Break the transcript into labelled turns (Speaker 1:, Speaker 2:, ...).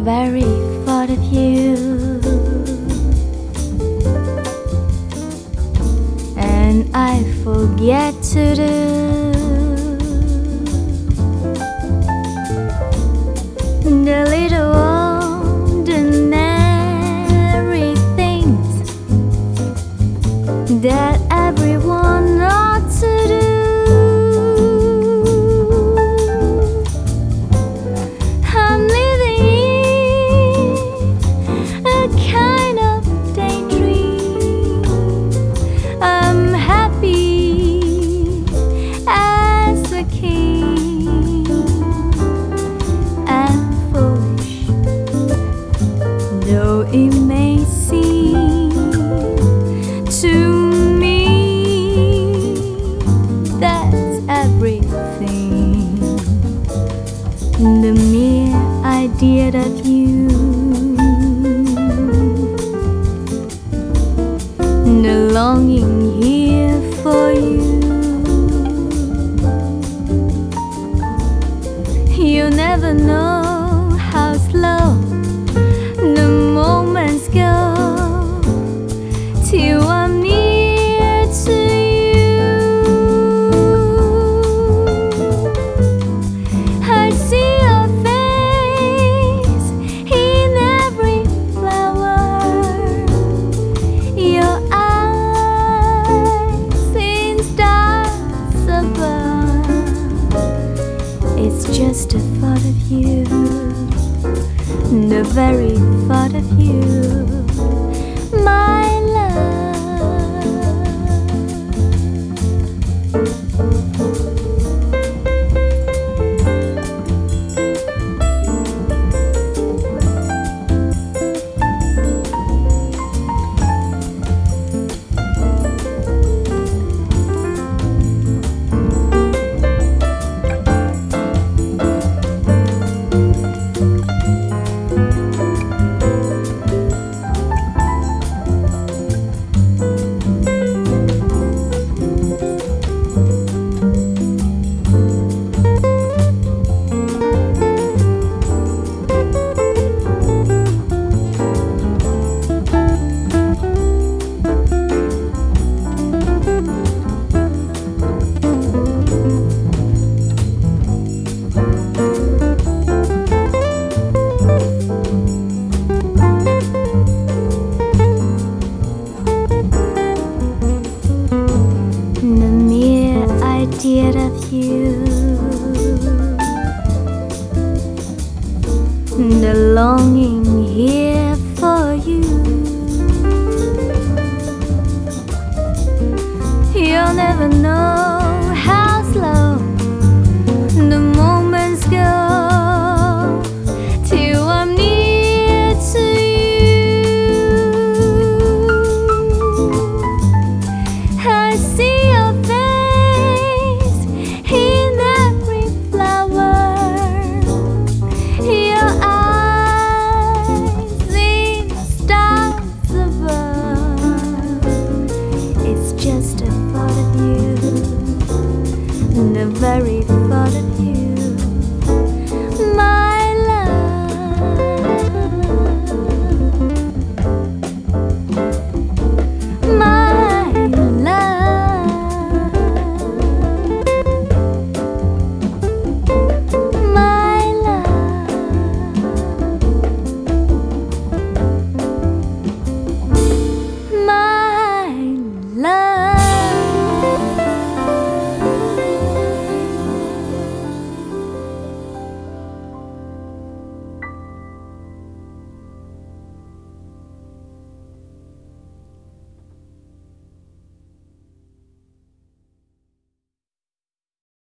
Speaker 1: very thought of you, and I forget to do the little ordinary things that everyone ought to do. I'm living in a kind of daydream. I'm happy as a king. I'm foolish, though it may seem to me that's everything. The mere idea of you, the longing here for you. You never know how slow the moments go till I'm near to you. I see your face in every flower, your eyes in stars above. It's just a thought of you, the very thought of you, my love. The mere idea of you, the longing here for you. You'll never know